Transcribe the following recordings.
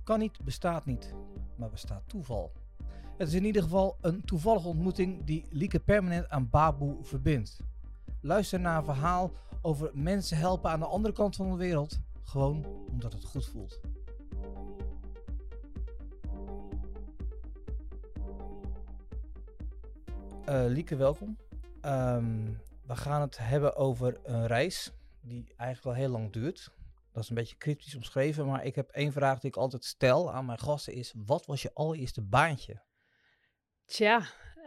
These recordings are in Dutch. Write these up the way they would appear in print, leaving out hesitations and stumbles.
Kan niet, bestaat niet, maar bestaat toeval. Het is in ieder geval een toevallige ontmoeting die Lieke permanent aan Baboe verbindt. Luister naar een verhaal over mensen helpen aan de andere kant van de wereld, gewoon omdat het goed voelt. Lieke, welkom. We gaan het hebben over een reis die eigenlijk al heel lang duurt. Dat is een beetje cryptisch omschreven, maar ik heb één vraag die ik altijd stel aan mijn gasten is: wat was je allereerste baantje? Tja,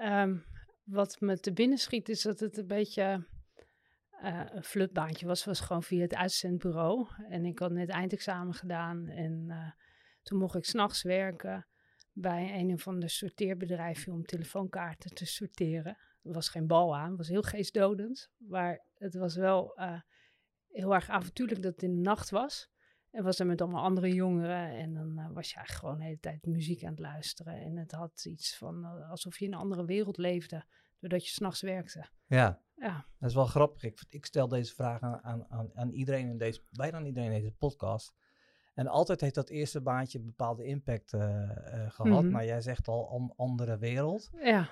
wat me te binnen schiet is dat het een beetje een flutbaantje was. Was gewoon via het uitzendbureau. En ik had net eindexamen gedaan en toen mocht ik 's nachts werken bij een of ander sorteerbedrijfje om telefoonkaarten te sorteren. Er was geen bal aan, het was heel geestdodend. Maar het was wel heel erg avontuurlijk dat het in de nacht was. En was er met allemaal andere jongeren. En dan was je eigenlijk gewoon de hele tijd muziek aan het luisteren. En het had iets van alsof je in een andere wereld leefde. Doordat je 's nachts werkte. Ja, Ja. dat is wel grappig. Ik stel deze vraag aan iedereen bijna aan iedereen in deze podcast. En altijd heeft dat eerste baantje een bepaalde impact gehad. Mhm. Nou, jij zegt al andere wereld. Ja.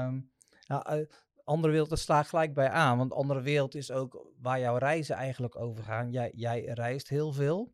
Andere wereld, daar sla ik gelijk bij aan. Want andere wereld is ook waar jouw reizen eigenlijk over gaan. Jij reist heel veel.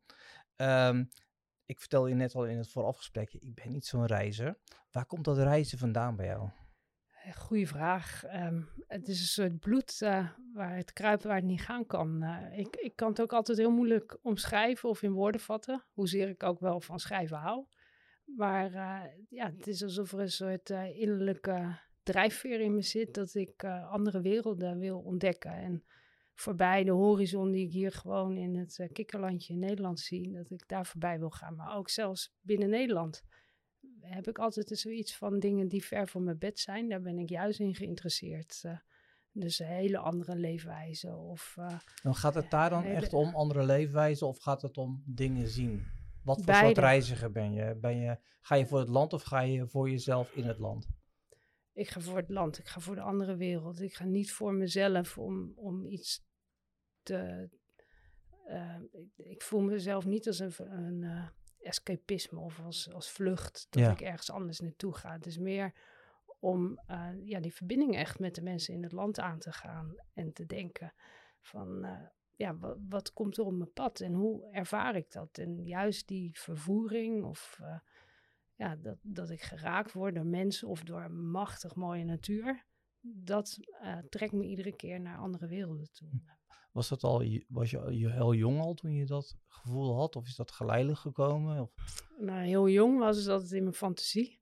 Ik vertelde je net al in het voorafgesprekje, ik ben niet zo'n reizer. Waar komt dat reizen vandaan bij jou? Goeie vraag. Het is een soort bloed waar het kruipt waar het niet gaan kan. Ik kan het ook altijd heel moeilijk omschrijven of in woorden vatten. Hoezeer ik ook wel van schrijven hou. Maar het is alsof er een soort innerlijke drijfveer in me zit. Dat ik andere werelden wil ontdekken. En voorbij de horizon die ik hier gewoon in het kikkerlandje in Nederland zie. Dat ik daar voorbij wil gaan. Maar ook zelfs binnen Nederland heb ik altijd zoiets van dingen die ver van mijn bed zijn. Daar ben ik juist in geïnteresseerd. Dus een hele andere leefwijze. Gaat het daar dan echt om andere leefwijzen of gaat het om dingen zien? Wat voor beide. soort reiziger ben je? Ga je voor het land of ga je voor jezelf in het land? Ik ga voor het land. Ik ga voor de andere wereld. Ik ga niet voor mezelf om iets te... ik voel mezelf niet als een escapisme of als vlucht. Dat ik ergens anders naartoe ga. Het is meer om die verbinding echt met de mensen in het land aan te gaan. En te denken van... wat komt er op mijn pad en hoe ervaar ik dat? En juist die vervoering of dat ik geraakt word door mensen of door machtig mooie natuur, dat trekt me iedere keer naar andere werelden toe. Was je heel jong al toen je dat gevoel had? Of is dat geleidelijk gekomen? Of? Nou, heel jong was het altijd in mijn fantasie.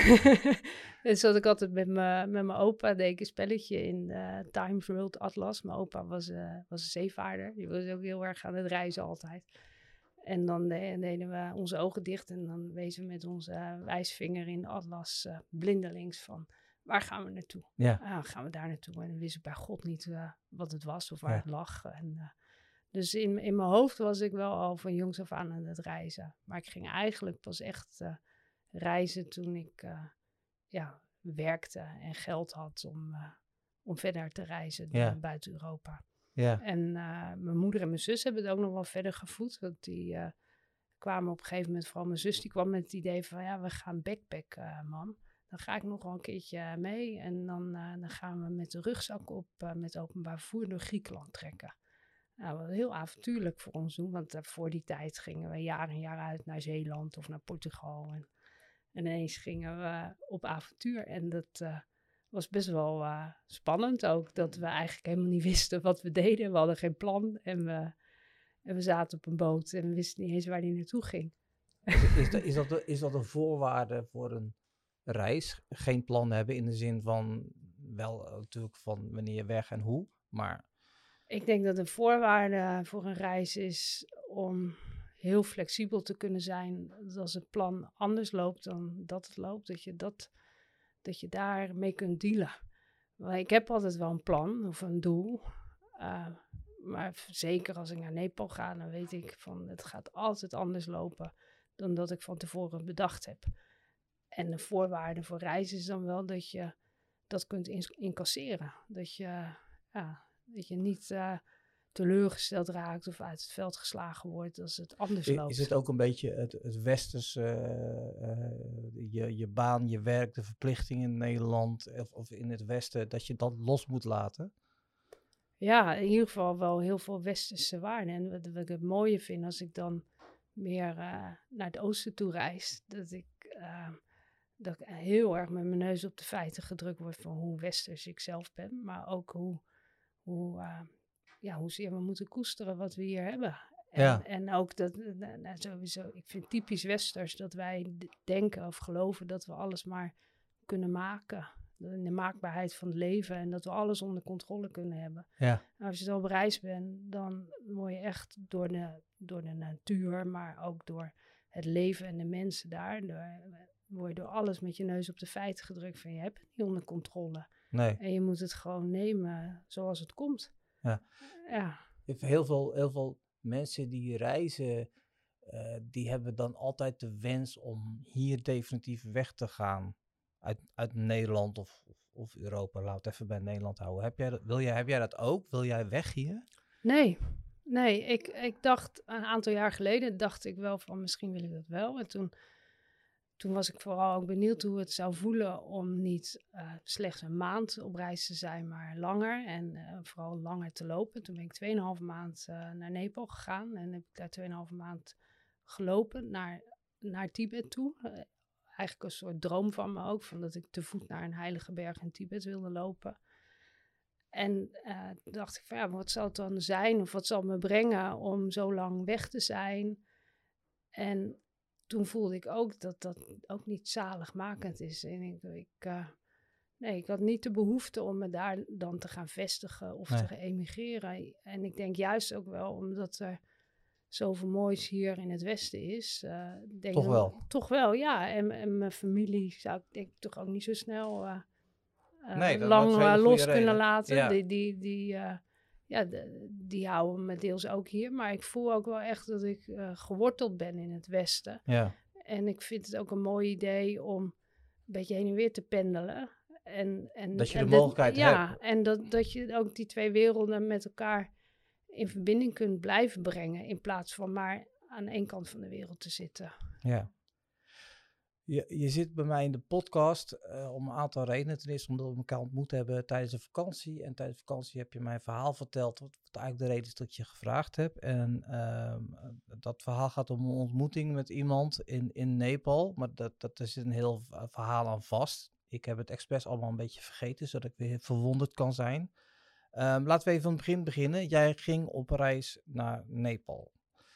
Dus zat ik altijd met mijn opa, deed ik een spelletje in Times World Atlas. Mijn opa was een zeevaarder. Die was ook heel erg aan het reizen altijd. En dan deden we onze ogen dicht en dan wezen we met onze wijsvinger in de atlas blindelings van waar gaan we naartoe? Ja. Gaan we daar naartoe? En dan wist ik bij God niet wat het was of waar het lag. Dus in mijn hoofd was ik wel al van jongs af aan het reizen. Maar ik ging eigenlijk pas echt reizen toen ik werkte en geld had om verder te reizen buiten Europa. Ja. En mijn moeder en mijn zus hebben het ook nog wel verder gevoed. Want die kwamen op een gegeven moment, vooral mijn zus, die kwam met het idee van we gaan backpacken, mam. Dan ga ik nog wel een keertje mee. En dan gaan we met de rugzak op met openbaar vervoer door Griekenland trekken. Nou, wat heel avontuurlijk voor ons doen. Want voor die tijd gingen we jaar in jaar uit naar Zeeland of naar Portugal. En ineens gingen we op avontuur. En dat was best wel spannend ook. Dat we eigenlijk helemaal niet wisten wat we deden. We hadden geen plan. En we zaten op een boot en we wisten niet eens waar die naartoe ging. Is dat een voorwaarde voor een reis? Geen plan hebben in de zin van wel natuurlijk van wanneer weg en hoe, maar... Ik denk dat een voorwaarde voor een reis is om heel flexibel te kunnen zijn. Dat als het plan anders loopt dan dat het loopt, dat je daarmee kunt dealen. Maar ik heb altijd wel een plan of een doel. Maar zeker als ik naar Nepal ga, dan weet ik van het gaat altijd anders lopen dan dat ik van tevoren bedacht heb. En de voorwaarde voor reizen is dan wel dat je dat kunt incasseren. Dat je niet teleurgesteld raakt of uit het veld geslagen wordt als het anders loopt. Is het ook een beetje het westerse, je baan, je werk, de verplichting in Nederland of in het Westen, dat je dat los moet laten? Ja, in ieder geval wel heel veel westerse waarden. En wat ik het mooie vind als ik dan meer naar het oosten toe reis, dat ik heel erg met mijn neus op de feiten gedrukt word van hoe westers ik zelf ben. Maar ook hoezeer we moeten koesteren wat we hier hebben. En ook dat, sowieso, ik vind typisch westers dat wij denken of geloven dat we alles maar kunnen maken. In de maakbaarheid van het leven en dat we alles onder controle kunnen hebben. Ja. Nou, als je zo op reis bent, dan word je echt door de natuur, maar ook door het leven en de mensen daar, word je door alles met je neus op de feiten gedrukt van je hebt het niet onder controle. Nee. En je moet het gewoon nemen zoals het komt. Ja. Heel veel mensen die reizen, die hebben dan altijd de wens om hier definitief weg te gaan. Uit Nederland of Europa. Laat het even bij Nederland houden. Heb jij dat ook? Wil jij weg hier? Nee, ik dacht een aantal jaar geleden, dacht ik wel van misschien wil ik dat wel. En toen was ik vooral ook benieuwd hoe het zou voelen om niet slechts een maand op reis te zijn, maar langer. En vooral langer te lopen. Toen ben ik 2,5 maand naar Nepal gegaan. En heb ik daar 2,5 maand gelopen naar Tibet toe. Eigenlijk een soort droom van me ook, van dat ik te voet naar een heilige berg in Tibet wilde lopen. En dacht ik van ja, wat zal het dan zijn of wat zal me brengen om zo lang weg te zijn? En toen voelde ik ook dat dat ook niet zaligmakend is. En ik had niet de behoefte om me daar dan te gaan vestigen of te emigreren. En ik denk juist ook wel omdat er zoveel moois hier in het Westen is. Toch wel, ja. En mijn familie zou ik denk toch ook niet zo snel lang los kunnen laten. Ja. Die houden me deels ook hier. Maar ik voel ook wel echt dat ik geworteld ben in het Westen. Ja. En ik vind het ook een mooi idee om een beetje heen en weer te pendelen. En dat je de mogelijkheid hebt. Ja, en dat je ook die twee werelden met elkaar in verbinding kunt blijven brengen. In plaats van maar aan één kant van de wereld te zitten. Ja. Je zit bij mij in de podcast om een aantal redenen. Ten eerste omdat we elkaar ontmoet hebben tijdens de vakantie. En tijdens de vakantie heb je mij een verhaal verteld. Wat eigenlijk de reden is dat ik je gevraagd heb. En dat verhaal gaat om een ontmoeting met iemand in Nepal. Maar dat is een heel verhaal aan vast. Ik heb het expres allemaal een beetje vergeten, zodat ik weer verwonderd kan zijn. Laten we even van het begin beginnen. Jij ging op reis naar Nepal.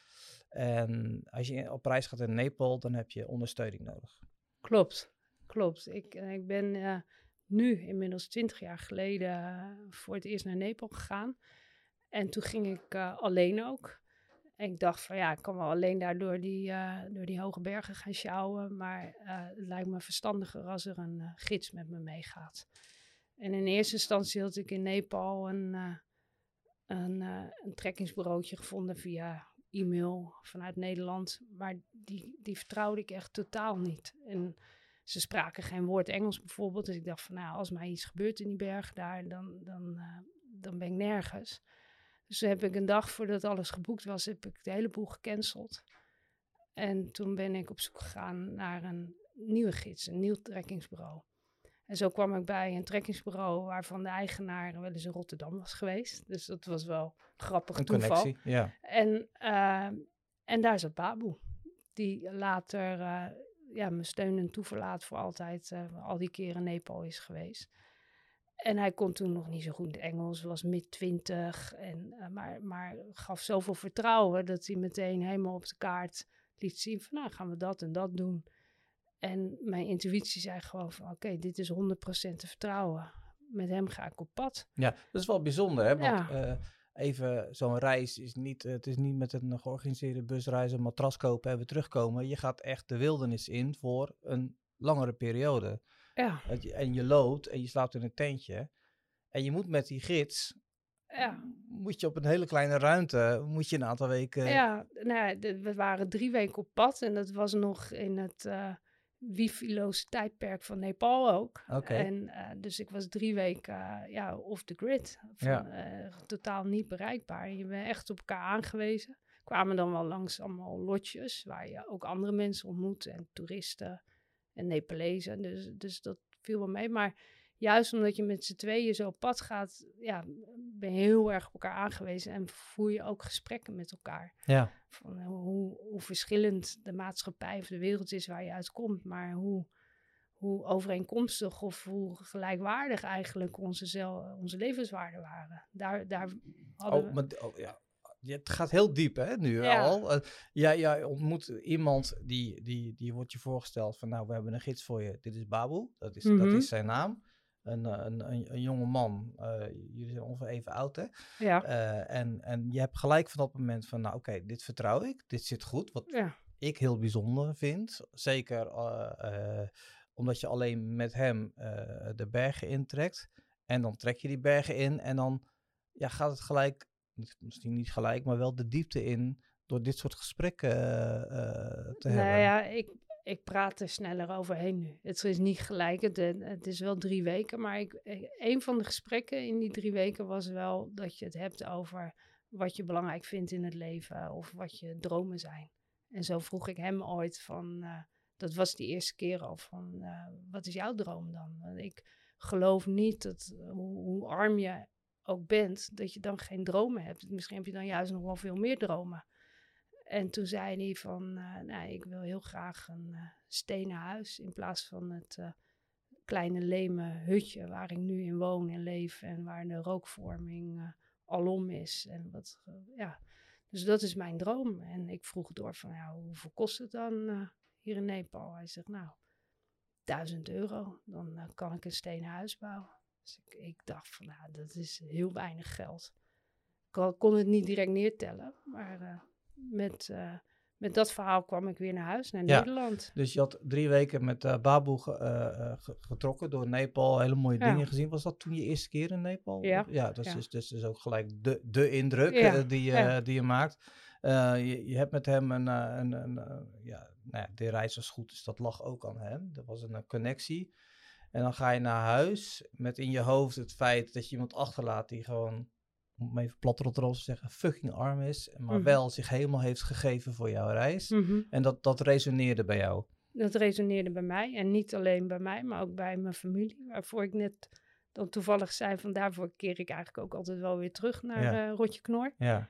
En als je op reis gaat in Nepal, dan heb je ondersteuning nodig. Klopt. Ik ben nu inmiddels 20 jaar geleden voor het eerst naar Nepal gegaan. En toen ging ik alleen ook. En ik dacht van ja, ik kan wel alleen daar door die hoge bergen gaan sjouwen. Maar het lijkt me verstandiger als er een gids met me meegaat. En in eerste instantie had ik in Nepal een trekkingsbureautje gevonden via e-mail vanuit Nederland. Maar die vertrouwde ik echt totaal niet. En ze spraken geen woord Engels bijvoorbeeld. Dus ik dacht van nou, als mij iets gebeurt in die berg daar, dan ben ik nergens. Dus toen heb ik een dag voordat alles geboekt was, heb ik de hele boel gecanceld. En toen ben ik op zoek gegaan naar een nieuwe gids, een nieuw trekkingsbureau. En zo kwam ik bij een trekkingsbureau waarvan de eigenaar wel eens in Rotterdam was geweest. Dus dat was wel grappig toeval. Connectie, ja. En daar zat Babu, die later mijn steun en toeverlaat voor altijd al die keren Nepal is geweest. En hij kon toen nog niet zo goed Engels, was mid-20, maar gaf zoveel vertrouwen dat hij meteen helemaal op de kaart liet zien van nou gaan we dat en dat doen. En mijn intuïtie zei gewoon van oké, dit is 100% te vertrouwen. Met hem ga ik op pad. Ja, dat is wel bijzonder hè, want even zo'n reis is niet, het is niet met een georganiseerde busreis een matras kopen en weer terugkomen. Je gaat echt de wildernis in voor een langere periode. Ja. En je loopt en je slaapt in een tentje. En je moet met die gids, moet je op een hele kleine ruimte, moet je een aantal weken... Ja, we waren 3 weken op pad en dat was nog in wifi-loze tijdperk van Nepal ook. Oké. En dus ik was 3 weken off the grid. Totaal niet bereikbaar. Je bent echt op elkaar aangewezen. Kwamen dan wel langs allemaal lotjes waar je ook andere mensen ontmoet en toeristen en Nepalezen. Dus dat viel wel mee. Maar juist omdat je met z'n tweeën zo op pad gaat, ben je heel erg op elkaar aangewezen en voer je ook gesprekken met elkaar. Ja. Van hoe verschillend de maatschappij of de wereld is waar je uitkomt, maar hoe overeenkomstig of hoe gelijkwaardig eigenlijk onze levenswaarden waren. Daar hadden we... Het gaat heel diep, hè, nu al. Jij ontmoet iemand die wordt je voorgesteld van, nou, we hebben een gids voor je. Dit is Babu, dat is zijn naam. Een jonge man. Jullie zijn ongeveer even oud, hè? Ja. En je hebt gelijk van dat moment van, nou, oké, dit vertrouw ik. Dit zit goed, wat ik heel bijzonder vind. Zeker omdat je alleen met hem de bergen intrekt. En dan trek je die bergen in en dan gaat het gelijk... Misschien niet gelijk, maar wel de diepte in door dit soort gesprekken te hebben. Nou ja, ik praat er sneller overheen nu. Het is niet gelijk, het is wel 3 weken, maar een van de gesprekken in die 3 weken was wel dat je het hebt over wat je belangrijk vindt in het leven of wat je dromen zijn. En zo vroeg ik hem ooit van, dat was die eerste keer al, van wat is jouw droom dan? Want ik geloof niet dat hoe arm je ook bent, dat je dan geen dromen hebt. Misschien heb je dan juist nog wel veel meer dromen. En toen zei hij van, ik wil heel graag een stenen huis in plaats van het kleine leme hutje waar ik nu in woon en leef en waar de rookvorming alom is. En dus dat is mijn droom. En ik vroeg door van, hoeveel kost het dan hier in Nepal? Hij zegt, €1000, dan kan ik een stenen huis bouwen. Dus ik dacht van, dat is heel weinig geld. Ik kon het niet direct neertellen, maar met dat verhaal kwam ik weer naar huis, naar Nederland. Dus je had 3 weken met Babu getrokken door Nepal, hele mooie dingen gezien. Was dat toen je eerste keer in Nepal? Ja, dat is dus ook gelijk de indruk die je maakt. Je hebt met hem de reis was goed, dus dat lag ook aan hem. Er was een connectie. En dan ga je naar huis met in je hoofd het feit dat je iemand achterlaat die gewoon, om even plat Rotterdamse te zeggen, fucking arm is. Maar wel zich helemaal heeft gegeven voor jouw reis. Mm-hmm. En dat resoneerde bij jou. Dat resoneerde bij mij. En niet alleen bij mij, maar ook bij mijn familie. Waarvoor ik net dan toevallig zei van daarvoor keer ik eigenlijk ook altijd wel weer terug naar Rotje Knor. Ja.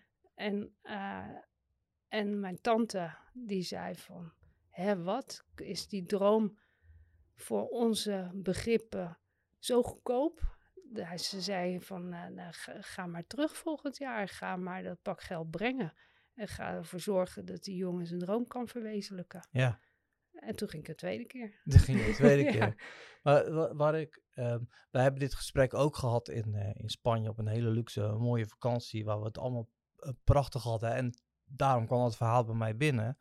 En mijn tante die zei van, wat is die droom voor onze begrippen zo goedkoop? Ze zei van, ga maar terug volgend jaar. Ga maar dat pak geld brengen. En ga ervoor zorgen dat die jongen zijn droom kan verwezenlijken. Ja. En toen ging ik de tweede keer. keer. Maar wij hebben dit gesprek ook gehad in Spanje op een hele luxe, mooie vakantie. Waar we het allemaal prachtig hadden. En daarom kwam het verhaal bij mij binnen.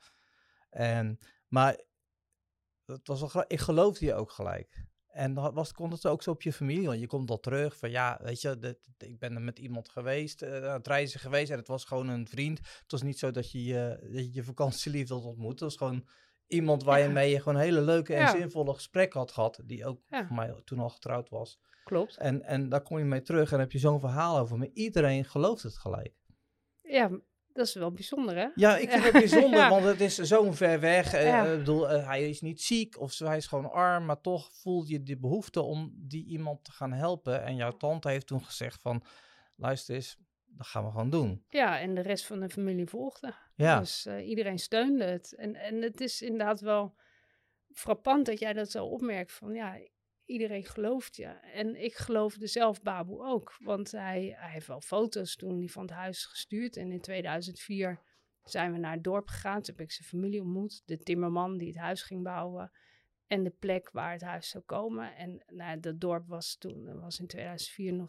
Maar het was wel ik geloofde je ook gelijk. En kon het ook zo op je familie? Want je komt al terug van weet je, ik ben er met iemand geweest, aan het reizen geweest en het was gewoon een vriend. Het was niet zo dat je je vakantieliefde had ontmoet. Het was gewoon iemand waar je mee gewoon hele leuke en zinvolle gesprekken had gehad, die ook voor mij toen al getrouwd was. Klopt. En daar kom je mee terug en heb je zo'n verhaal over. Maar iedereen gelooft het gelijk. Ja, dat is wel bijzonder, hè? Ja, ik vind het bijzonder, want het is zo ver weg. Ik bedoel, hij is niet ziek of hij is gewoon arm, maar toch voel je de behoefte om die iemand te gaan helpen. En jouw tante heeft toen gezegd van, luister eens, dat gaan we gewoon doen. Ja, en de rest van de familie volgde. Ja. Dus iedereen steunde het. En het is inderdaad wel frappant dat jij dat zo opmerkt van, iedereen gelooft je. En ik geloofde zelf Babu ook. Want hij heeft wel foto's toen hij van het huis gestuurd. En in 2004 zijn we naar het dorp gegaan. Toen heb ik zijn familie ontmoet. De timmerman die het huis ging bouwen. En de plek waar het huis zou komen. En dat dorp was in 2004 nog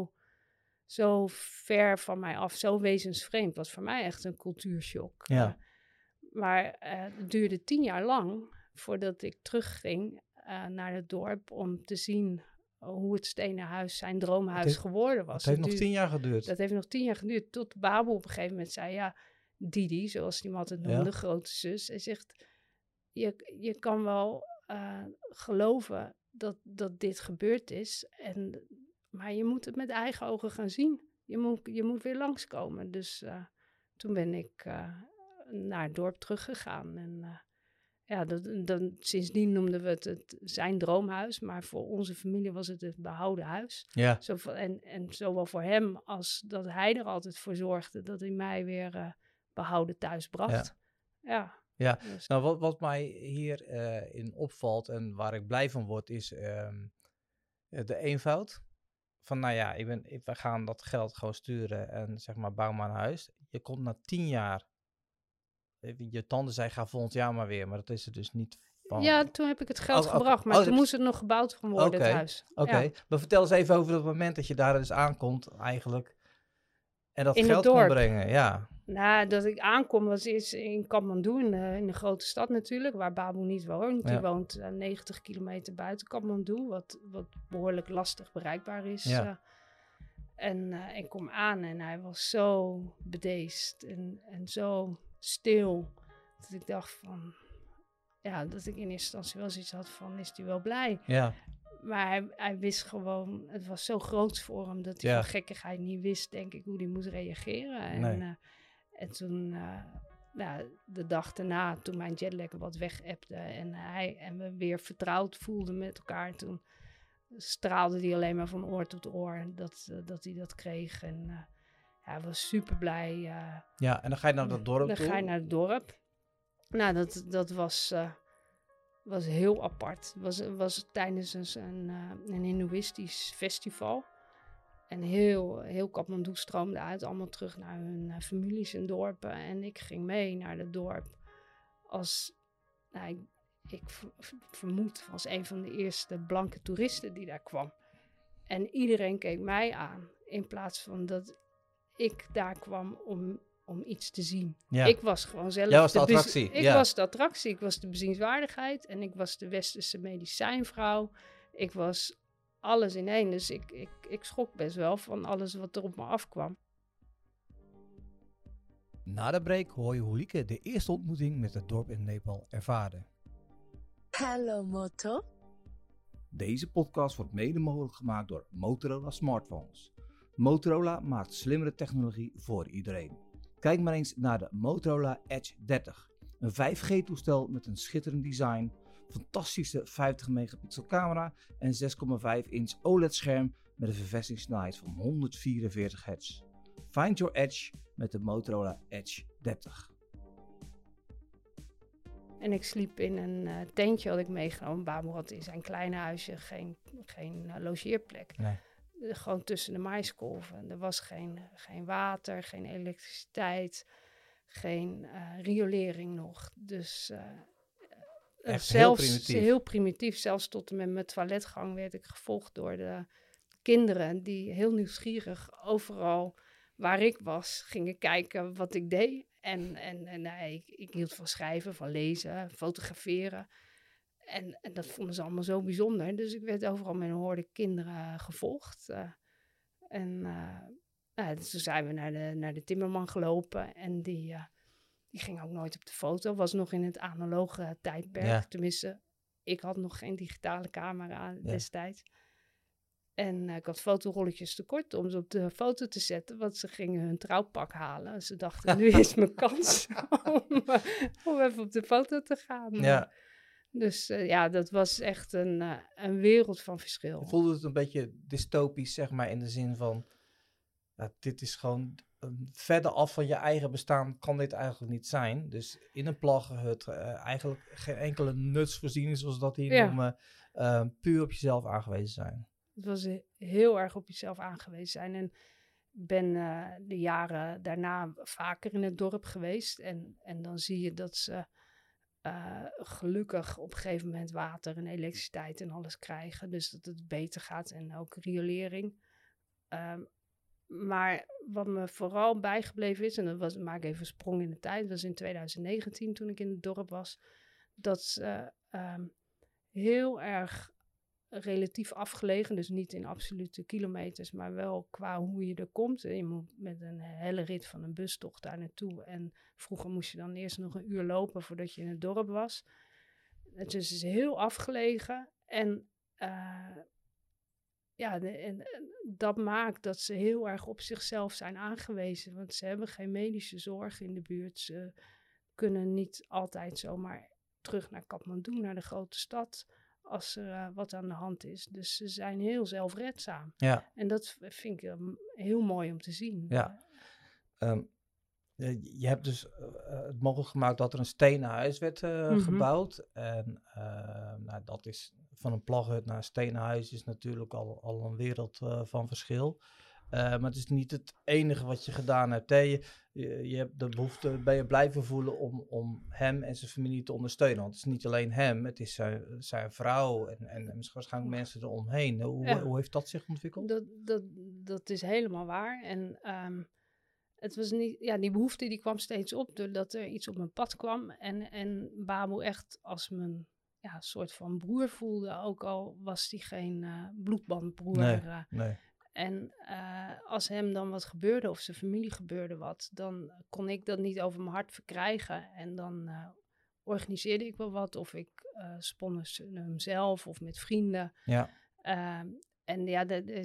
zo ver van mij af. Zo wezensvreemd. Was voor mij echt een cultuurshock. Ja. Maar het duurde 10 jaar lang voordat ik terugging naar het dorp om te zien hoe het stenen huis zijn droomhuis geworden was. Het heeft nog 10 jaar geduurd. Dat heeft nog 10 jaar geduurd, tot Babu op een gegeven moment zei, Didi, zoals hij hem altijd noemde, grote zus. Hij zegt, je kan wel geloven dat dit gebeurd is. Maar je moet het met eigen ogen gaan zien. Je moet weer langskomen. Dus toen ben ik naar het dorp teruggegaan. En sindsdien noemden we het zijn droomhuis. Maar voor onze familie was het behouden huis. Ja. En zowel voor hem als dat hij er altijd voor zorgde dat hij mij weer behouden thuis bracht. Ja. Dus. Nou wat mij hier in opvalt en waar ik blij van word is de eenvoud. Van we gaan dat geld gewoon sturen en zeg maar bouw maar een huis. Je komt na 10 jaar, je tante zei ga volgend jaar maar weer, maar dat is er dus niet van. Ja, toen heb ik het geld gebracht, maar toen moest het nog gebouwd gaan worden, het huis. Oké. Maar vertel eens even over het moment dat je daar dus aankomt eigenlijk en dat in geld kon brengen. Ja. Nou, dat ik aankom was eerst in Kathmandu, in de grote stad natuurlijk, waar Babu niet woont. Die woont 90 kilometer buiten Kathmandu, wat behoorlijk lastig bereikbaar is. Ja. En ik kom aan en hij was zo bedeesd en zo stil, dat ik dacht van, dat ik in eerste instantie wel zoiets had van, is hij wel blij? Ja. Maar hij wist gewoon, het was zo groot voor hem, dat hij van gekkigheid niet wist, denk ik, hoe hij moest reageren. Nee. En toen, de dag daarna, toen mijn jetlag wat wegappte en we weer vertrouwd voelden met elkaar, toen straalde hij alleen maar van oor tot oor dat hij dat kreeg. En hij was super blij. En dan ga je naar dat dorp toe? Dan ga je naar het dorp. Nou, dat was heel apart. Het was tijdens een hindoeïstisch festival. En heel Kathmandu stroomde uit, allemaal terug naar hun families en dorpen. En ik ging mee naar het dorp als, ik vermoed, als een van de eerste blanke toeristen die daar kwam. En iedereen keek mij aan, in plaats van dat ik daar kwam om iets te zien. Ja. Ik was gewoon zelf Jij was de attractie. Ik was de attractie, ik was de bezienswaardigheid en ik was de westerse medicijnvrouw. Ik was alles in één, dus ik schrok best wel van alles wat er op me afkwam. Na de break hoor je hoe Lieke de eerste ontmoeting met het dorp in Nepal ervaarde. Hallo Moto. Deze podcast wordt mede mogelijk gemaakt door Motorola Smartphones. Motorola maakt slimmere technologie voor iedereen. Kijk maar eens naar de Motorola Edge 30. Een 5G-toestel met een schitterend design, fantastische 50 megapixel camera en 6,5 inch OLED-scherm met een verversingssnelheid van 144 Hz. Find your edge met de Motorola Edge 30. En ik sliep in een tentje had ik meegenomen. Babu had in zijn kleine huisje geen logeerplek. Nee. Gewoon tussen de maiskolven. Er was geen water, geen elektriciteit, geen riolering nog. Dus echt zelfs heel primitief. Zelfs tot en met mijn toiletgang werd ik gevolgd door de kinderen die heel nieuwsgierig overal waar ik was gingen kijken wat ik deed. Ik hield van schrijven, van lezen, fotograferen. En dat vonden ze allemaal zo bijzonder. Dus ik werd overal met een horde kinderen gevolgd. Toen zijn we naar de timmerman gelopen. En die ging ook nooit op de foto. Was nog in het analoge tijdperk. Ja. Tenminste, ik had nog geen digitale camera destijds. En ik had fotorolletjes tekort om ze op de foto te zetten. Want ze gingen hun trouwpak halen. Ze dachten, nu is mijn kans om even op de foto te gaan. Ja. Dus dat was echt een wereld van verschil. Voelde het een beetje dystopisch, zeg maar, in de zin van, dit is gewoon verder af van je eigen bestaan kan dit eigenlijk niet zijn. Dus in een plaggenhut, eigenlijk geen enkele nutsvoorziening, zoals dat hier noemen, puur op jezelf aangewezen zijn. Het was heel erg op jezelf aangewezen zijn. En ben de jaren daarna vaker in het dorp geweest. En dan zie je dat ze gelukkig op een gegeven moment water en elektriciteit en alles krijgen. Dus dat het beter gaat en ook riolering. Maar wat me vooral bijgebleven is, en maak even een sprong in de tijd, dat was in 2019 toen ik in het dorp was, dat ze heel erg relatief afgelegen, dus niet in absolute kilometers, maar wel qua hoe je er komt. Je moet met een hele rit van een bustocht daar naartoe en vroeger moest je dan eerst nog een uur lopen voordat je in het dorp was. het is heel afgelegen. En dat maakt dat ze heel erg op zichzelf zijn aangewezen. Want ze hebben geen medische zorg in de buurt. Ze kunnen niet altijd zomaar terug naar Kathmandu, naar de grote stad, als er wat aan de hand is. Dus ze zijn heel zelfredzaam. Ja. En dat vind ik heel mooi om te zien. Ja. Je hebt dus het mogelijk gemaakt dat er een stenen huis werd gebouwd. En dat is van een plaghut naar een stenen huis is natuurlijk al een wereld van verschil. Maar het is niet het enige wat je gedaan hebt. Hè? Je hebt de behoefte, ben je blijven voelen om hem en zijn familie te ondersteunen. Want het is niet alleen hem, het is zijn vrouw en waarschijnlijk mensen eromheen. Hoe heeft dat zich ontwikkeld? Dat is helemaal waar. En het was niet, die behoefte die kwam steeds op doordat er iets op mijn pad kwam. En Baboe echt als mijn soort van broer voelde, ook al was hij geen bloedbandbroer. Nee. En als hem dan wat gebeurde of zijn familie gebeurde wat, dan kon ik dat niet over mijn hart verkrijgen. En dan organiseerde ik wel wat of ik sponsorde hem zelf of met vrienden. Ja. Er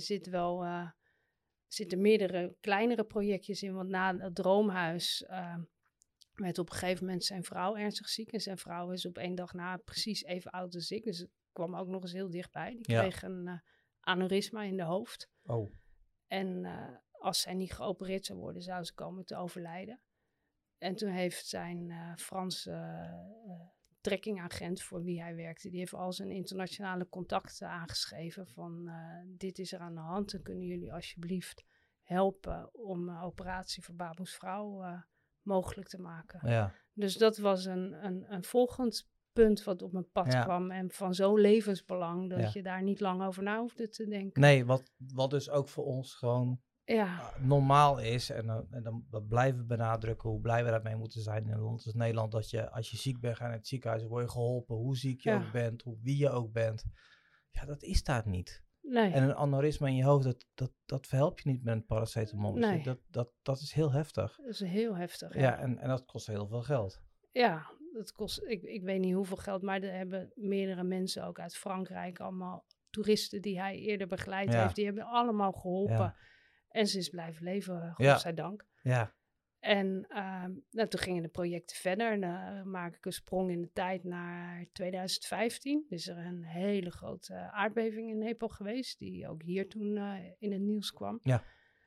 zitten meerdere kleinere projectjes in, want na het droomhuis werd op een gegeven moment zijn vrouw ernstig ziek. En zijn vrouw is op 1 dag na precies even oud als ik, dus het kwam ook nog eens heel dichtbij. Die kreeg een aneurysma in de hoofd. Oh. En als zij niet geopereerd zou worden, zou ze komen te overlijden. En toen heeft zijn Franse trekkingagent voor wie hij werkte, die heeft al zijn internationale contacten aangeschreven van dit is er aan de hand en kunnen jullie alsjeblieft helpen om een operatie voor Baboes vrouw mogelijk te maken. Ja. Dus dat was een volgend punt wat op mijn pad kwam en van zo'n levensbelang dat je daar niet lang over na hoefde te denken. Nee, wat dus ook voor ons gewoon normaal is en dan we blijven benadrukken hoe blij we daarmee moeten zijn in een land als Nederland, dat je als je ziek bent ga je naar het ziekenhuis, word je geholpen, hoe ziek je ook bent, wie je ook bent. Ja, dat is daar niet. Nee. En een aneurysma in je hoofd, dat verhelp je niet met een paracetamol. Nee. Dat is heel heftig. Dat is heel heftig. Ja, en dat kost heel veel geld. Ja, dat kost, ik weet niet hoeveel geld, maar er hebben meerdere mensen ook uit Frankrijk, allemaal toeristen die hij eerder begeleid heeft, die hebben allemaal geholpen. Ja. En ze is blijven leven, godzijdank. Ja. En toen gingen de projecten verder. En dan maak ik een sprong in de tijd naar 2015. Dus er een hele grote aardbeving in Nepal geweest, die ook hier toen in het nieuws kwam. Ja.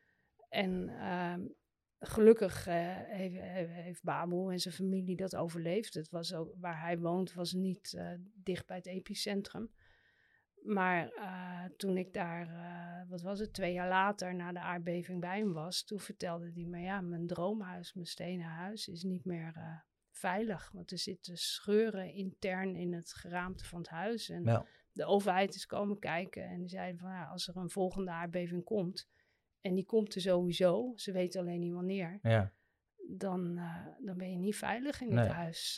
En gelukkig heeft Baboe en zijn familie dat overleefd. Het was ook, waar hij woont was niet dicht bij het epicentrum. Maar toen ik daar, 2 jaar later na de aardbeving bij hem was, toen vertelde hij me, mijn droomhuis, mijn stenen huis is niet meer veilig. Want er zitten scheuren intern in het geraamte van het huis. En de overheid is komen kijken en die zeiden van, als er een volgende aardbeving komt, en die komt er sowieso, ze weten alleen niet wanneer, dan ben je niet veilig in het huis.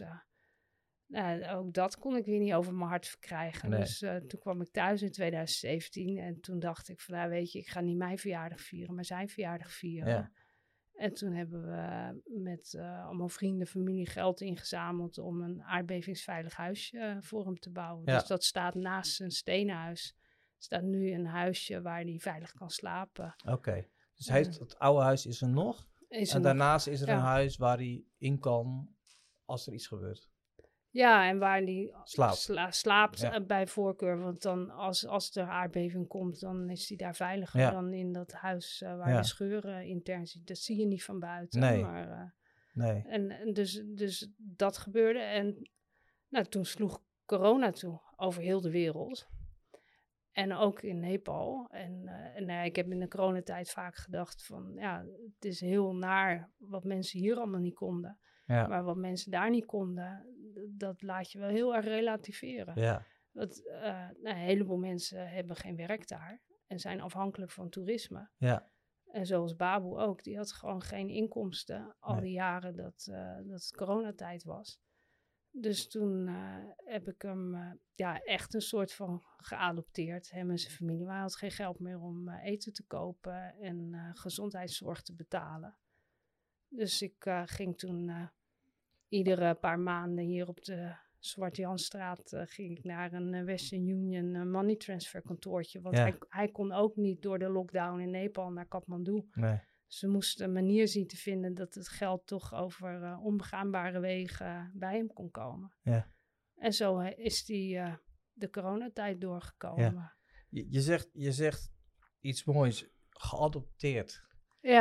Ook dat kon ik weer niet over mijn hart verkrijgen. Nee. Dus toen kwam ik thuis in 2017 en toen dacht ik van, weet je, ik ga niet mijn verjaardag vieren, maar zijn verjaardag vieren. Ja. En toen hebben we met allemaal vrienden, familie geld ingezameld om een aardbevingsveilig huisje voor hem te bouwen. Ja. Dus dat staat naast zijn stenen huis. Staat nu een huisje waar hij veilig kan slapen. Oké. Dus het oude huis is er nog. Daarnaast is er een huis waar hij in kan als er iets gebeurt. Ja, en waar hij slaapt bij voorkeur. Want dan als er aardbeving komt, dan is hij daar veiliger dan in dat huis waar de scheuren intern zitten. Dat zie je niet van buiten. Nee. Maar, nee. En dus dat gebeurde. En toen sloeg corona toe over heel de wereld. En ook in Nepal. En ik heb in de coronatijd vaak gedacht van, het is heel naar wat mensen hier allemaal niet konden. Ja. Maar wat mensen daar niet konden, dat laat je wel heel erg relativeren. Ja. Een heleboel mensen hebben geen werk daar en zijn afhankelijk van toerisme. Ja. En zoals Baboe ook, die had gewoon geen inkomsten al die jaren dat het coronatijd was. Dus toen heb ik hem echt een soort van geadopteerd, hem en zijn familie. Maar hij had geen geld meer om eten te kopen en gezondheidszorg te betalen. Dus ik ging toen iedere paar maanden hier op de Zwarte Janstraat ging ik naar een Western Union money transfer kantoortje. Want Ja. hij kon ook niet door de lockdown in Nepal naar Kathmandu. Nee. Ze moesten een manier zien te vinden dat het geld toch over onbegaanbare wegen bij hem kon komen. Ja. En zo is hij de coronatijd doorgekomen. Je zegt iets moois, geadopteerd. Ja.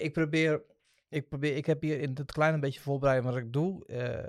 Ik heb hier in het kleine beetje voorbereiden wat ik doe.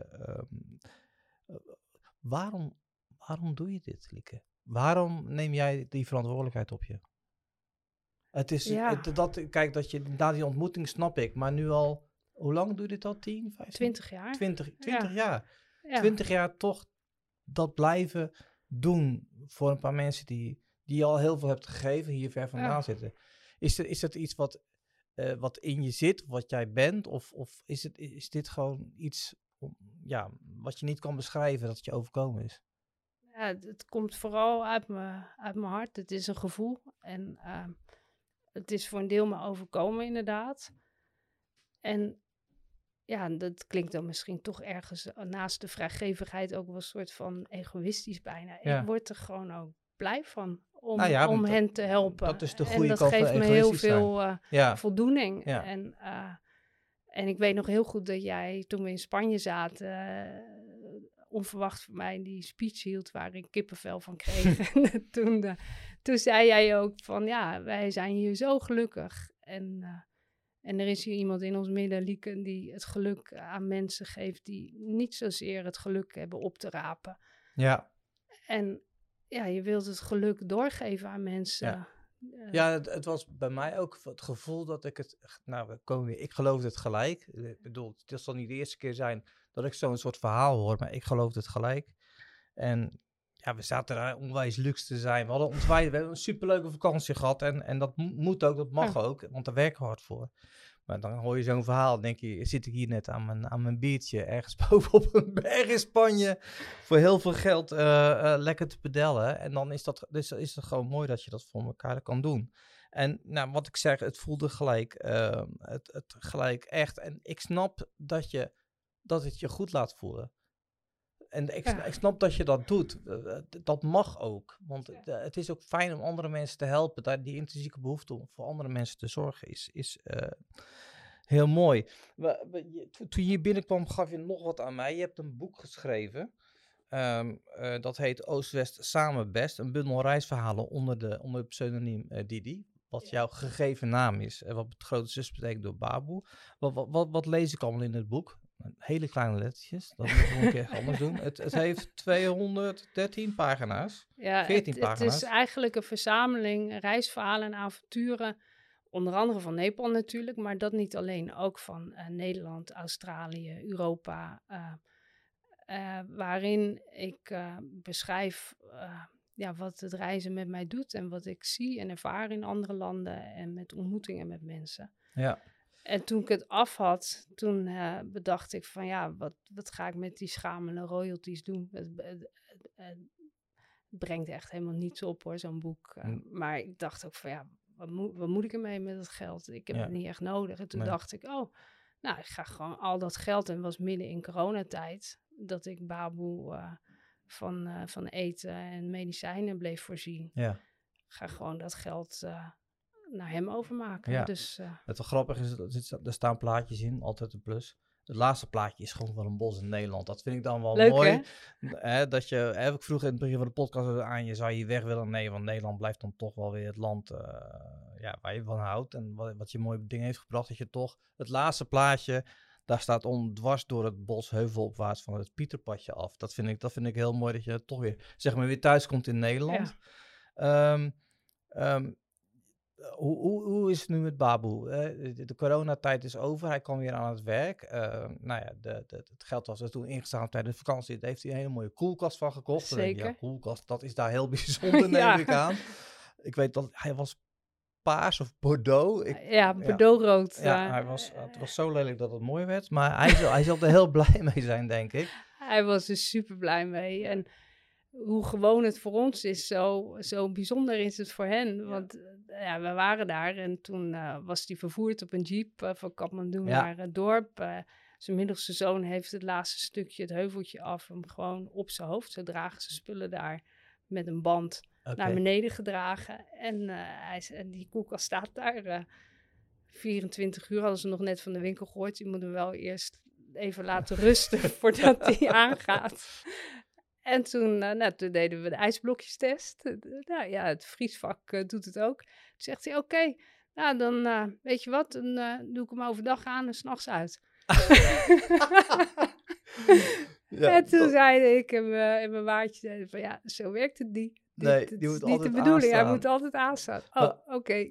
Waarom doe je dit, Lieke? Waarom neem jij die verantwoordelijkheid op je? Het is, Ja. kijk, dat je na die ontmoeting snap ik, maar nu al, hoe lang doe je dit al? 10, 15? 20 jaar. 20 Ja. jaar. Ja. 20 jaar toch dat blijven doen voor een paar mensen die je al heel veel hebt gegeven, hier ver vandaan zitten. Is dat iets wat in je zit, wat jij bent? Of is dit gewoon iets wat je niet kan beschrijven, dat het je overkomen is? Ja, het komt vooral uit mijn hart. Het is een gevoel. En het is voor een deel me overkomen, inderdaad. En ja, dat klinkt dan misschien toch ergens naast de vrijgevigheid ook wel een soort van egoïstisch bijna. Ja. Ik word er gewoon ook blij van om hen te helpen. Dat is de en goede dat kant van geeft me heel egoïstisch zijn. veel voldoening. Ja. En ik weet nog heel goed dat jij, toen we in Spanje zaten, onverwacht voor mij die speech hield waar ik kippenvel van kreeg. Toen zei jij ook van, ja, wij zijn hier zo gelukkig. En er is hier iemand in ons midden, Lieke, die het geluk aan mensen geeft die niet zozeer het geluk hebben op te rapen. Ja. En ja, je wilt het geluk doorgeven aan mensen. Ja, het was bij mij ook het gevoel dat ik het... Nou, we komen weer. Ik geloofde het gelijk. Ik bedoel, het zal niet de eerste keer zijn dat ik zo'n soort verhaal hoor, maar ik geloofde het gelijk. En ja, we zaten daar onwijs luxe te zijn. We hebben een superleuke vakantie gehad en dat moet ook, dat mag ook, want daar werken we hard voor. Maar dan hoor je zo'n verhaal, denk je, zit ik hier net aan mijn biertje, ergens bovenop een berg in Spanje, voor heel veel geld lekker te pedellen. En dan is het gewoon mooi dat je dat voor elkaar kan doen. En nou, wat ik zeg, het voelde gelijk, het gelijk echt. En ik snap dat het je goed laat voelen. En ik snap dat je dat doet. Dat mag ook. Want het is ook fijn om andere mensen te helpen. Die intrinsieke behoefte om voor andere mensen te zorgen is heel mooi. Toen je hier binnenkwam gaf je nog wat aan mij. Je hebt een boek geschreven. Dat heet Oost-West Samen Best. Een bundel reisverhalen onder het pseudoniem Didi. Wat jouw gegeven naam is. En wat grote zus betekent door Baboe. Wat lees ik allemaal in het boek? Hele kleine lettertjes, dat moeten we een keer anders doen. Het heeft 213 pagina's, 14 pagina's. Het is eigenlijk een verzameling reisverhalen en avonturen, onder andere van Nepal natuurlijk, maar dat niet alleen, ook van Nederland, Australië, Europa, waarin ik beschrijf wat het reizen met mij doet en wat ik zie en ervaar in andere landen en met ontmoetingen met mensen. Ja. En toen ik het af had, toen bedacht ik van wat ga ik met die schamele royalties doen? Het brengt echt helemaal niets op hoor, zo'n boek. Maar ik dacht ook van wat moet ik ermee met het geld? Ik heb het niet echt nodig. En toen dacht ik, ik ga gewoon al dat geld, en was midden in coronatijd, dat ik Baboe van eten en medicijnen bleef voorzien. Ja. Ga gewoon dat geld naar hem overmaken. Ja. Dus, het wel grappig is, er staan plaatjes in, altijd een plus. Het laatste plaatje is gewoon wel een bos in Nederland. Dat vind ik dan wel leuk, mooi. Hè? Dat ik vroeg in het begin van de podcast aan je, zou je weg willen? Nee, want Nederland blijft dan toch wel weer het land waar je van houdt. En wat je mooie dingen heeft gebracht, dat je toch het laatste plaatje, daar staat dwars door het bos heuvelopwaarts van het Pieterpadje af. Dat vind ik heel mooi, dat je toch weer thuis komt in Nederland. Ja. Hoe is het nu met Baboe? De coronatijd is over, hij kwam weer aan het werk. Het geld was er toen ingestaan tijdens de vakantie. Daar heeft hij een hele mooie koelkast van gekocht. Zeker. Koelkast, dat is daar heel bijzonder, neem ik aan. Ik weet dat hij was paars of bordeaux. Bordeauxrood. Het was zo lelijk dat het mooi werd. Maar hij zal er heel blij mee zijn, denk ik. Hij was er super blij mee. En hoe gewoon het voor ons is, zo bijzonder is het voor hen. Want we waren daar en toen was hij vervoerd op een jeep van Kathmandu naar het dorp. Zijn middelste zoon heeft het laatste stukje, het heuveltje af, hem gewoon op zijn hoofd. Ze dragen zijn spullen daar met een band naar beneden gedragen. En die koelkast staat daar. 24 uur hadden ze nog net van de winkel gegooid. Je moet hem wel eerst even laten rusten voordat hij aangaat. En toen deden we de ijsblokjestest. Nou ja, het vriesvak doet het ook. Toen zegt hij, oké, nou dan weet je wat, dan doe ik hem overdag aan en 's nachts uit. En toen zei ik in mijn waardje van ja, zo werkt het niet. Nee, dit die is moet niet de altijd bedoeling. Hij aanstaan. moet altijd aanstaan. Maar Oké.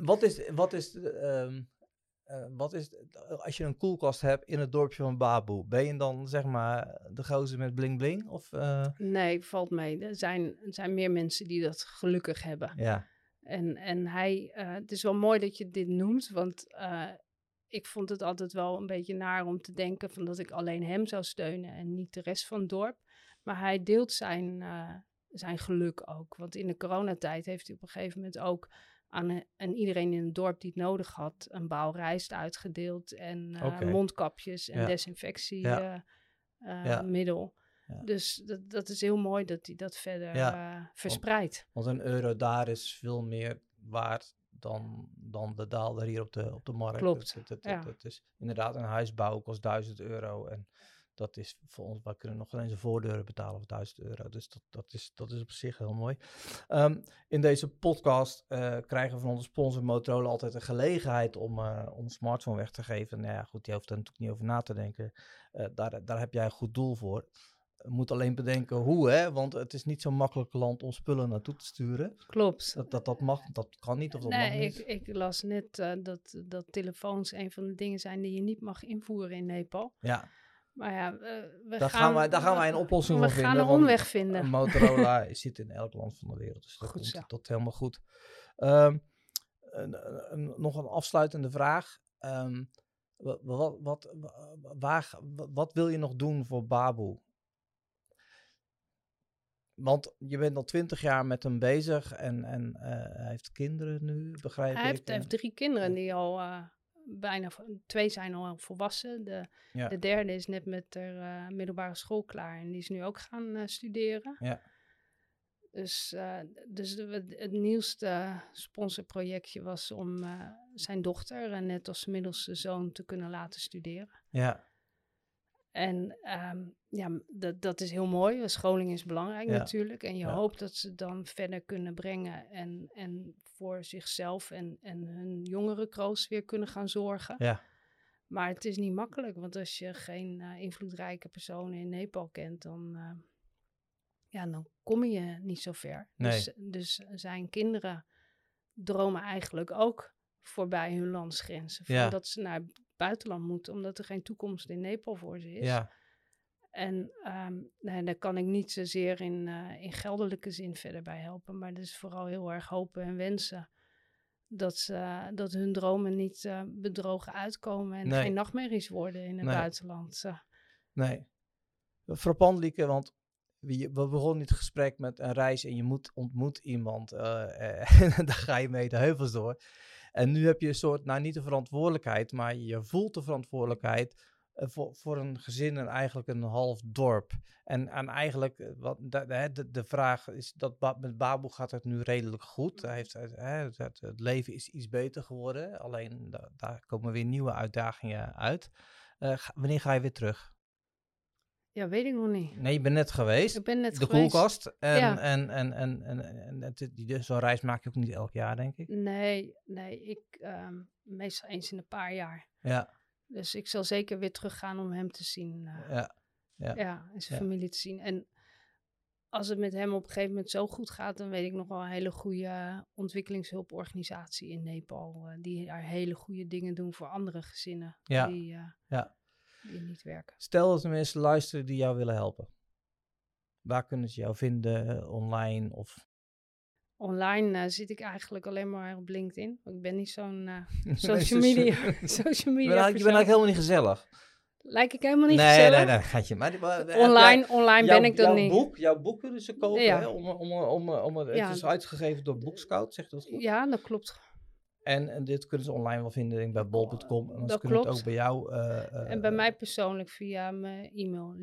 Wat is, als je een koelkast hebt in het dorpje van Baboe, ben je dan zeg maar de gozer met bling bling? Of, Nee, valt mee. Er zijn meer mensen die dat gelukkig hebben. Ja. En hij, het is wel mooi dat je dit noemt, want ik vond het altijd wel een beetje naar om te denken van dat ik alleen hem zou steunen en niet de rest van het dorp. Maar hij deelt zijn geluk ook. Want in de coronatijd heeft hij op een gegeven moment ook aan iedereen in het dorp die het nodig had een baal rijst uitgedeeld en mondkapjes en desinfectiemiddel. Ja. Dus dat is heel mooi dat hij dat verder verspreidt. Want een euro daar is veel meer waard dan de daalder hier op de markt. Klopt, Het is inderdaad een huisbouw kost €1000 en dat is voor ons, wij kunnen nog eens een voordeur betalen voor €1000. Dus dat is op zich heel mooi. In deze podcast krijgen we van onze sponsor Motorola altijd de gelegenheid om een smartphone weg te geven. Nou ja, goed, die hoeft er natuurlijk niet over na te denken. Daar heb jij een goed doel voor. Je moet alleen bedenken hoe, hè? Want het is niet zo'n makkelijk land om spullen naartoe te sturen. Klopt. Dat mag, dat kan niet of dat mag niet. Ik las net dat telefoons een van de dingen zijn die je niet mag invoeren in Nepal. Ja. Maar ja, daar gaan wij een oplossing voor vinden. We gaan een omweg vinden. Motorola zit in elk land van de wereld, dus dat komt tot helemaal goed. Nog een afsluitende vraag. Wat wil je nog doen voor Baboe? Want je bent al 20 jaar met hem bezig en hij heeft kinderen nu, begrijp ik. Hij heeft 3 kinderen die al bijna, 2 zijn al volwassen. De derde is net met de middelbare school klaar en die is nu ook gaan studeren. Ja. Dus het nieuwste sponsorprojectje was om zijn dochter, net als zijn middelste zoon, te kunnen laten studeren. Ja. En dat is heel mooi. Scholing is belangrijk natuurlijk. En je hoopt dat ze dan verder kunnen brengen en voor zichzelf en hun jongere kroost weer kunnen gaan zorgen. Ja. Maar het is niet makkelijk, want als je geen invloedrijke personen in Nepal kent, dan kom je niet zo ver. Nee. Dus zijn kinderen dromen eigenlijk ook voorbij hun landsgrenzen. Dat ze naar het buitenland moeten, omdat er geen toekomst in Nepal voor ze is. Ja. En daar kan ik niet zozeer in geldelijke zin verder bij helpen. Maar dus vooral heel erg hopen en wensen dat hun dromen niet bedrogen uitkomen en geen nachtmerries worden in het buitenland. Nee. Frappant, Lieke, want we begonnen het gesprek met een reis en je ontmoet iemand. Daar ga je mee de heuvels door. En nu heb je een soort, niet de verantwoordelijkheid, maar je voelt de verantwoordelijkheid voor een gezin en eigenlijk een half dorp. En eigenlijk, de vraag is, dat met Baboe gaat het nu redelijk goed. Het leven is iets beter geworden, alleen daar komen weer nieuwe uitdagingen uit. Wanneer ga je weer terug? Ja, weet ik nog niet. Nee, je bent net geweest. Ik ben net geweest. De koelkast. En zo'n reis maak je ook niet elk jaar, denk ik. Nee. Ik meestal eens in een paar jaar. Ja. Dus ik zal zeker weer teruggaan om hem te zien. En zijn familie te zien. En als het met hem op een gegeven moment zo goed gaat, dan weet ik nog wel een hele goede ontwikkelingshulporganisatie in Nepal. Die daar hele goede dingen doen voor andere gezinnen. Die niet werken. Stel dat er mensen luisteren die jou willen helpen. Waar kunnen ze jou vinden? Online of... Online zit ik eigenlijk alleen maar op LinkedIn. Ik ben niet zo'n social media Je bent eigenlijk helemaal niet gezellig. Lijk ik helemaal niet gezellig? Nee, gaatje. Maar online ben ik dat niet. Jouw boek kunnen ze kopen, hè? Het is uitgegeven door Bookscout, zegt dat goed? Ja, dat klopt. En dit kunnen ze online wel vinden, denk ik, bij bol.com. En Dat kunnen het klopt. ook bij jou. En bij mij persoonlijk via mijn e-mail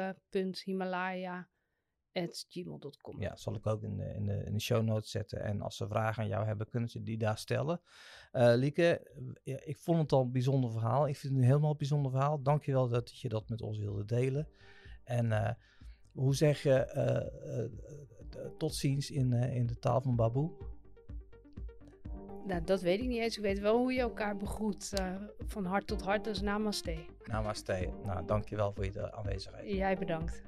lieke.himalaya@gmail.com. Ja, zal ik ook in de show notes zetten. En als ze vragen aan jou hebben, kunnen ze die daar stellen. Lieke, ik vond het al een bijzonder verhaal. Ik vind het een helemaal bijzonder verhaal. Dankjewel dat je dat met ons wilde delen. En hoe zeg je tot ziens in de taal van Baboe? Nou, dat weet ik niet eens. Ik weet wel hoe je elkaar begroet. Van hart tot hart, dat is namaste. Namaste. Nou, dankjewel voor je aanwezigheid. Jij bedankt.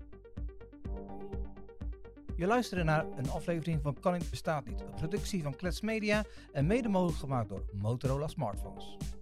Je luisterde naar een aflevering van Kan niet bestaat niet. Een productie van Klets Media en mede mogelijk gemaakt door Motorola Smartphones.